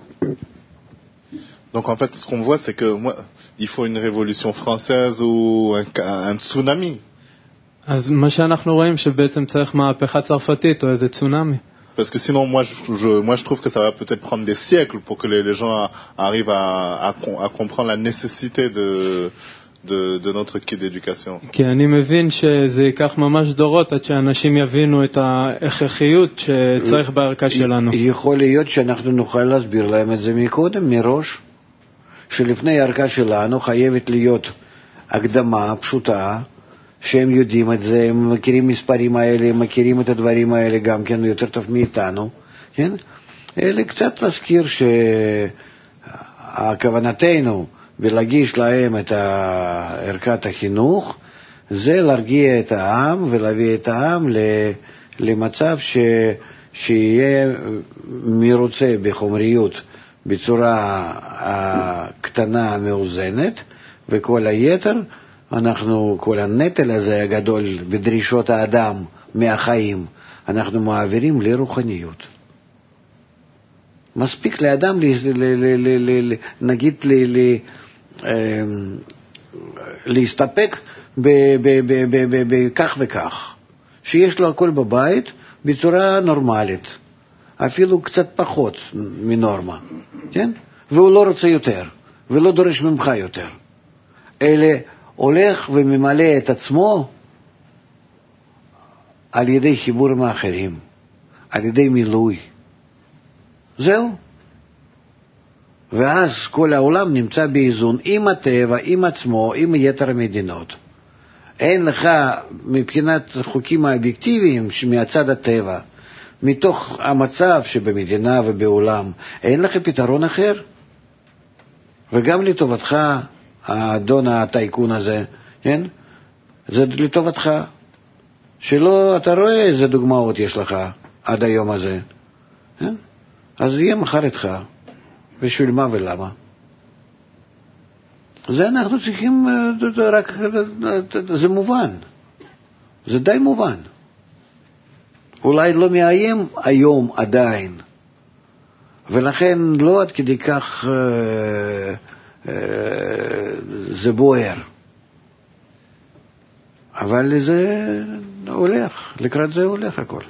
Donc en fait, ce qu'on voit, c'est que moi, il faut une révolution française ou un, un tsunami. אז מה שאנחנו רואים שבעצם צריך מהפכה צרפתית או איזה צונאמי. Parce que sinon, moi je, je, moi, je trouve que ça va peut-être prendre des siècles pour que les, les gens a, arrivent à, à, à comprendre la nécessité de, de, de notre kit d'éducation. כי אני מבין שזה ייקח ממש דורות עד שאנשים יבינו את ההכרחיות שצריך בערכה שלנו. יכול להיות שאנחנו נוכל להסביר להם את זה מקודם, מראש, שלפני הערכה שלנו חייבת להיות הקדמה פשוטה, שהם יודעים את זה, הם מכירים מספרים האלה, הם מכירים את הדברים האלה גם כן יותר טוב מאיתנו, כן? אלה קצת להזכיר שהכוונתנו ולהגיש להם את ערכת החינוך, זה להרגיע את העם ולהביא את העם למצב ש... שיהיה מרוצה בחומריות בצורה קטנה מאוזנת, וכל היתר, אנחנו, כל הנטל הזה הגדול בדרישות האדם מהחיים, אנחנו מעבירים לרוחניות. מספיק לאדם, נגיד, להסתפק בכך וכך, שיש לו הכל בבית בצורה נורמלית, אפילו קצת פחות מנורמה, כן? והוא לא רוצה יותר, ולא דורש ממך יותר. אלה הולך וממלא את עצמו על ידי חיבור עם האחרים, על ידי מילוי. זהו. ואז כל העולם נמצא באיזון עם הטבע, עם עצמו, עם יתר המדינות. אין לך, מבחינת חוקים האובייקטיביים מהצד הטבע, מתוך המצב שבמדינה ובעולם, אין לך פתרון אחר. וגם לטובתך, האדון הטייקון הזה, כן? זה לטובתך. שלא, אתה רואה איזה דוגמאות יש לך עד היום הזה. כן? אז יהיה מחר איתך. בשביל מה ולמה? זה אנחנו צריכים, רק, זה מובן. זה די מובן. אולי לא מאיים היום עדיין. ולכן לא עד כדי כך אה, אה, זה בוער. אבל זה הולך, לקראת זה הולך הכל.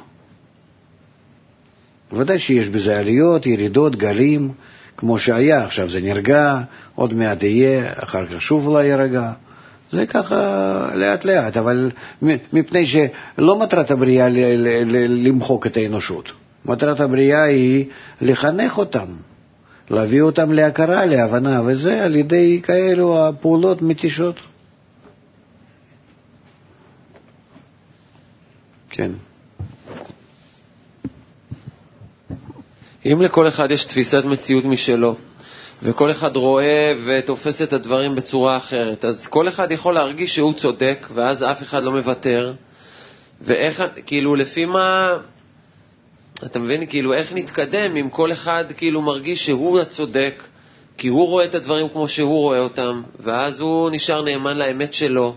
ודאי שיש בזה עליות, ירידות, גלים, כמו שהיה, עכשיו זה נרגע, עוד מעט יהיה, אחר כך שוב אולי ירגע. זה ככה לאט לאט, אבל מפני שלא מטרת הבריאה למחוק את האנושות. מטרת הבריאה היא לחנך אותם, להביא אותם להכרה, להבנה, וזה על ידי כאלו הפעולות מתישות. כן. אם לכל אחד יש תפיסת מציאות משלו, וכל אחד רואה ותופס את הדברים בצורה אחרת, אז כל אחד יכול להרגיש שהוא צודק, ואז אף אחד לא מוותר. ואיך, כאילו, לפי מה, אתה מבין, כאילו, איך נתקדם אם כל אחד כאילו מרגיש שהוא הצודק, כי הוא רואה את הדברים כמו שהוא רואה אותם, ואז הוא נשאר נאמן לאמת שלו.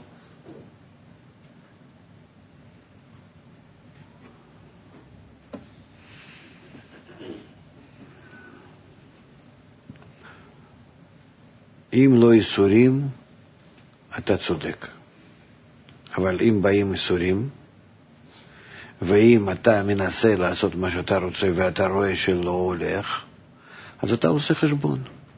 אם לא איסורים, אתה צודק. אבל אם באים איסורים, ואם אתה מנסה לעשות מה שאתה רוצה ואתה רואה שלא הולך, אז אתה עושה חשבון.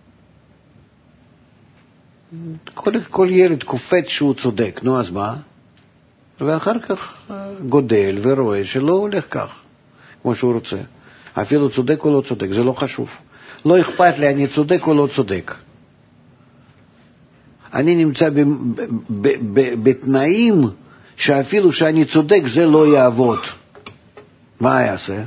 כל, כל ילד קופץ שהוא צודק, נו אז מה? ואחר כך גודל ורואה שלא הולך כך, כמו שהוא רוצה. אפילו צודק או לא צודק, זה לא חשוב. לא אכפת לי, אני צודק או לא צודק. אני נמצא ב, ב, ב, ב, בתנאים שאפילו שאני צודק זה לא יעבוד. מה יעשה?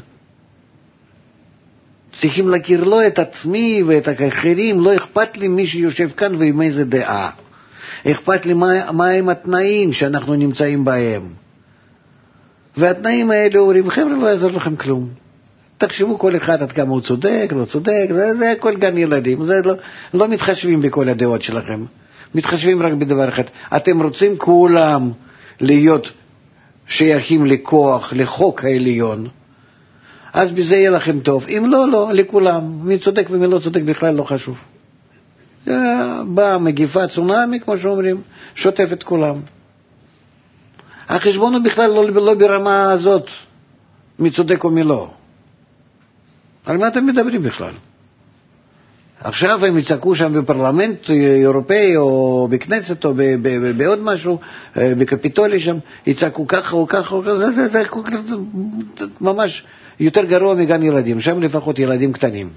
צריכים להכיר לו את עצמי ואת האחרים, לא אכפת לי מי שיושב כאן ועם איזה דעה. אכפת לי מה, מה הם התנאים שאנחנו נמצאים בהם. והתנאים האלה אומרים, חבר'ה, לא יעזור לכם כלום. תחשבו כל אחד עד כמה הוא צודק, לא צודק, זה, זה הכל גן ילדים. זה לא, לא מתחשבים בכל הדעות שלכם. מתחשבים רק בדבר אחד. אתם רוצים כולם להיות שייכים לכוח, לחוק העליון, אז בזה יהיה לכם טוב. אם לא, לא, לכולם. מי צודק ומי לא צודק בכלל לא חשוב. באה מגיפה צונאמי, כמו שאומרים, שוטף את כולם. החשבון הוא בכלל לא, לא ברמה הזאת, מי צודק או מי לא. על מה אתם מדברים בכלל? עכשיו הם יצעקו שם בפרלמנט אירופאי או בכנסת או בעוד משהו, בקפיטולי שם, יצעקו ככה או ככה או ככה, זה, זה, זה, זה ממש יותר גרוע מגן ילדים, שם לפחות ילדים קטנים.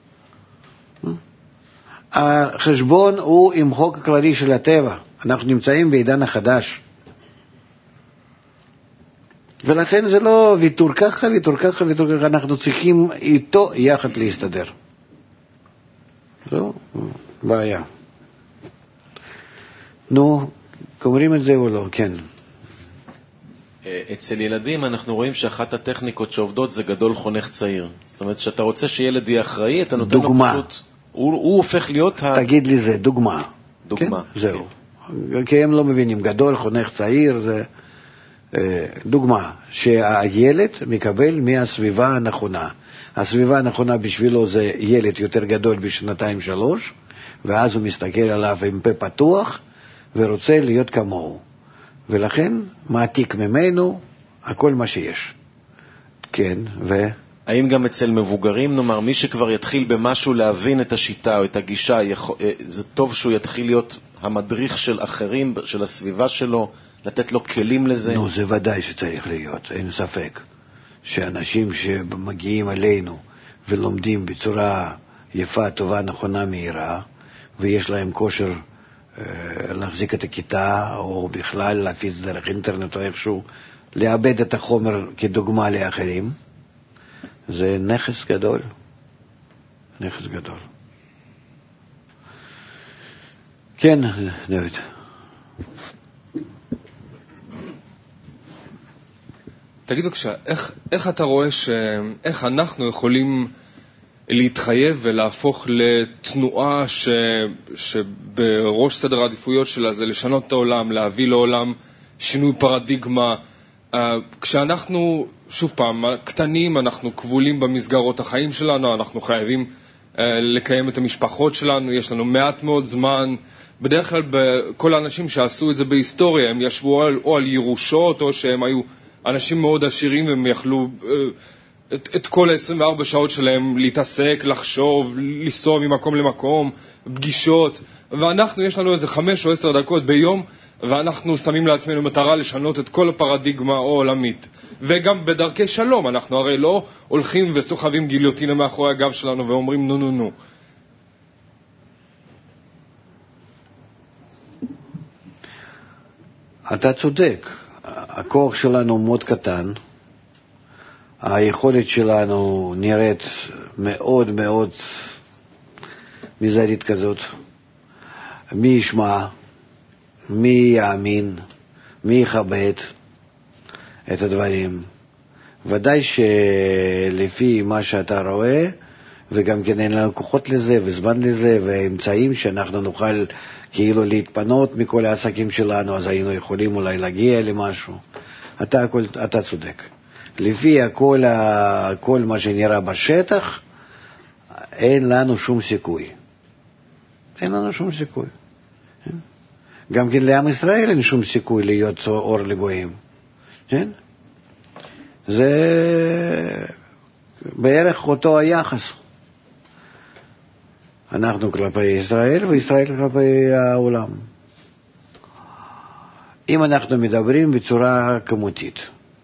החשבון הוא עם חוק הכללי של הטבע, אנחנו נמצאים בעידן החדש. ולכן זה לא ויתור ככה, ויתור ככה, ויתור ככה, אנחנו צריכים איתו יחד להסתדר. לא, בעיה. נו, אומרים את זה או לא? כן. אצל ילדים אנחנו רואים שאחת הטכניקות שעובדות זה גדול חונך צעיר. זאת אומרת, שאתה רוצה שילד יהיה אחראי, אתה נותן לו פשוט... הוא, הוא הופך להיות... תגיד לי זה, דוגמה. דוגמה. כן? זהו. כן. כי הם לא מבינים, גדול חונך צעיר זה... דוגמה, שהילד מקבל מהסביבה הנכונה. הסביבה הנכונה בשבילו זה ילד יותר גדול בשנתיים שלוש, ואז הוא מסתכל עליו עם פה פתוח, ורוצה להיות כמוהו. ולכן מעתיק ממנו הכל מה שיש. כן, ו... האם גם אצל מבוגרים, נאמר, מי שכבר יתחיל במשהו להבין את השיטה או את הגישה, זה טוב שהוא יתחיל להיות המדריך של אחרים, של הסביבה שלו, לתת לו כלים לזה? נו, זה ודאי שצריך להיות, אין ספק. שאנשים שמגיעים אלינו ולומדים בצורה יפה, טובה, נכונה, מהירה, ויש להם כושר אה, להחזיק את הכיתה, או בכלל להפיץ דרך אינטרנט או איכשהו, לאבד את החומר כדוגמה לאחרים, זה נכס גדול. נכס גדול. כן, דוד. תגיד בבקשה, איך, איך אתה רואה ש... איך אנחנו יכולים להתחייב ולהפוך לתנועה ש... שבראש סדר העדיפויות שלה זה לשנות את העולם, להביא לעולם שינוי פרדיגמה, כשאנחנו, שוב פעם, קטנים, אנחנו כבולים במסגרות החיים שלנו, אנחנו חייבים לקיים את המשפחות שלנו, יש לנו מעט מאוד זמן. בדרך כלל כל האנשים שעשו את זה בהיסטוריה, הם ישבו על, או על ירושות, או שהם היו אנשים מאוד עשירים, והם יכלו את, את כל ה-עשרים וארבע שעות שלהם להתעסק, לחשוב, לנסוע ממקום למקום, פגישות. ואנחנו, יש לנו איזה חמש או עשר דקות ביום, ואנחנו שמים לעצמנו מטרה לשנות את כל הפרדיגמה העולמית. וגם בדרכי שלום, אנחנו הרי לא הולכים וסוחבים גיליוטינה מאחורי הגב שלנו ואומרים נו נו נו. אתה צודק, הכוח שלנו מאוד קטן, היכולת שלנו נראית מאוד מאוד מזערית כזאת. מי ישמע, מי יאמין, מי יכבד את הדברים. ודאי שלפי מה שאתה רואה, וגם כן אין לנו כוחות לזה וזמן לזה ואמצעים שאנחנו נוכל כאילו להתפנות מכל העסקים שלנו, אז היינו יכולים אולי להגיע למשהו. אתה, הכל, אתה צודק. לפי הכל, כל מה שנראה בשטח, אין לנו שום סיכוי. אין לנו שום סיכוי. גם כן לעם ישראל אין שום סיכוי להיות אור לגויים. כן? זה בערך אותו היחס. אנחנו כלפי ישראל וישראל כלפי העולם. אם אנחנו מדברים בצורה כמותית,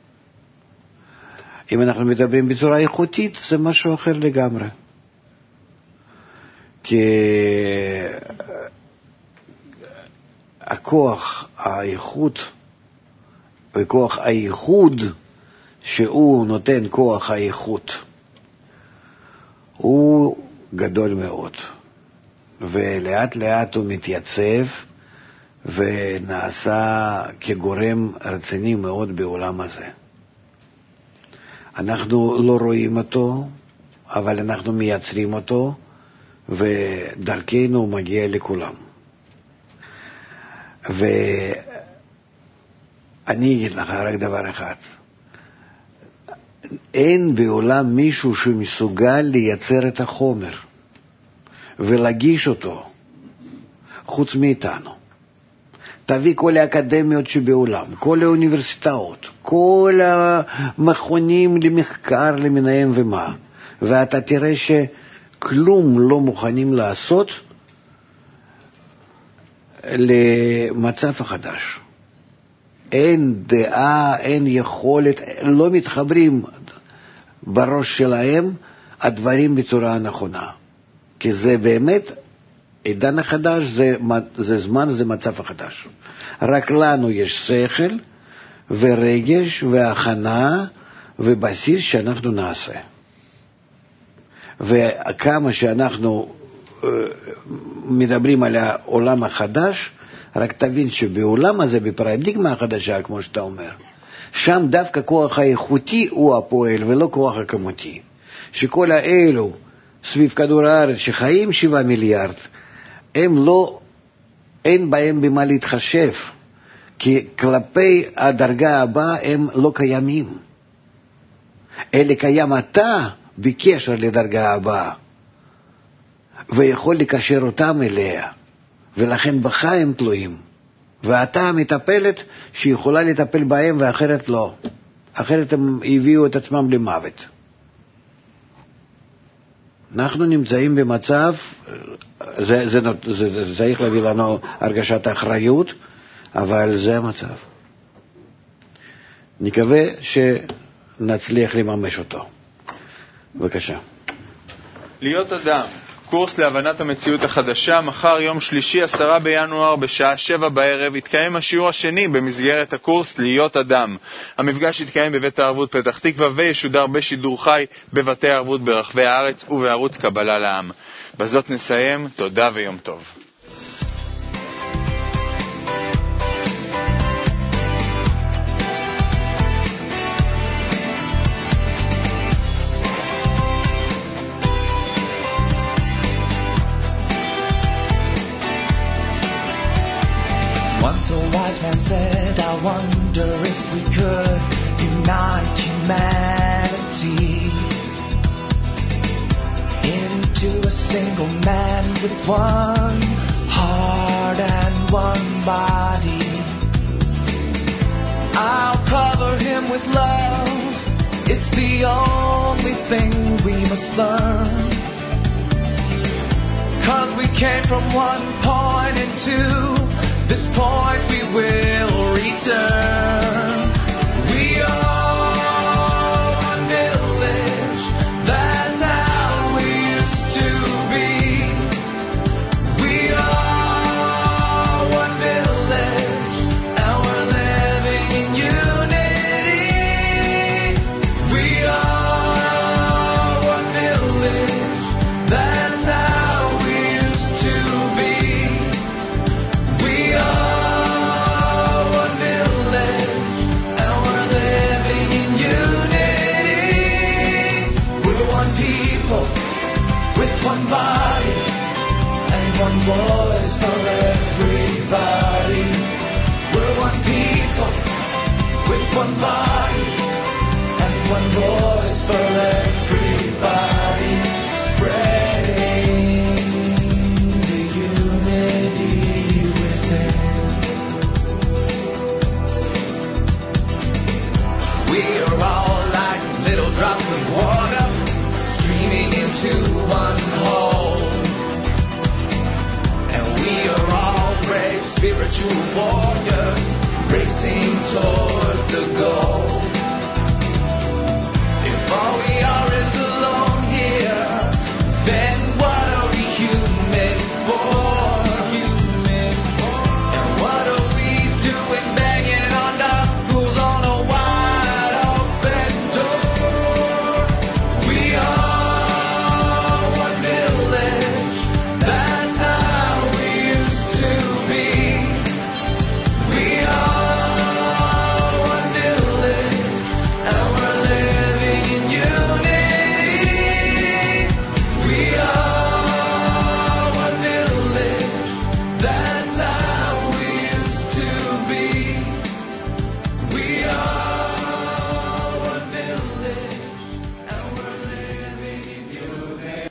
אם אנחנו מדברים בצורה איכותית, זה משהו אחר לגמרי. כי הכוח, האיכות, וכוח האיחוד, שהוא נותן כוח האיכות, הוא גדול מאוד. ולאט לאט הוא מתייצב ונעשה כגורם רציני מאוד בעולם הזה. אנחנו לא רואים אותו, אבל אנחנו מייצרים אותו, ודרכנו מגיע לכולם. ואני אגיד לך רק דבר אחד. אין בעולם מישהו שמסוגל לייצר את החומר ולהגיש אותו חוץ מאיתנו. תביא כל האקדמיות שבעולם, כל האוניברסיטאות, כל המכונים למחקר למיניהם ומה, ואתה תראה שכלום לא מוכנים לעשות למצב החדש. אין דעה, אין יכולת, לא מתחברים בראש שלהם הדברים בצורה הנכונה. כי זה באמת, עידן החדש, זה, זה זמן, זה מצב החדש. רק לנו יש שכל ורגש והכנה ובסיס שאנחנו נעשה. וכמה שאנחנו מדברים על העולם החדש, רק תבין שבעולם הזה, בפרדיגמה החדשה, כמו שאתה אומר, שם דווקא כוח האיכותי הוא הפועל ולא כוח הכמותי. שכל האלו סביב כדור הארץ שחיים שבעה מיליארד, הם לא, אין בהם במה להתחשב, כי כלפי הדרגה הבאה הם לא קיימים. אלה קיים אתה בקשר לדרגה הבאה, ויכול לקשר אותם אליה. ולכן בך הם תלויים, ואתה המטפלת שיכולה לטפל בהם ואחרת לא, אחרת הם הביאו את עצמם למוות. אנחנו נמצאים במצב זה, זה, זה, זה, זה צריך להביא לנו הרגשת האחריות, אבל זה המצב. נקווה שנצליח לממש אותו. בבקשה. להיות אדם, קורס להבנת המציאות החדשה. מחר יום שלישי עשרה בינואר בשעה שבע בערב יתקיים השיעור השני במסגרת הקורס להיות אדם. המפגש יתקיים בבית הערבות פתח תקווה וישודר בשידור חי בבתי הערבות ברחבי הארץ ובערוץ קבלה לעם. בזאת נסיים, תודה ויום טוב. Once a wise man said, I wonder if we could unite humanity into a single man with one heart and one body. I'll cover him with love, it's the only thing we must learn. 'Cause we came from one point into this point we will return. We are one village, that's how we used to be. We are one village, and we're living in unity. We are one village, that's how we used to be. We are one village, and we're living in unity. We're one people, with one body, and one voice.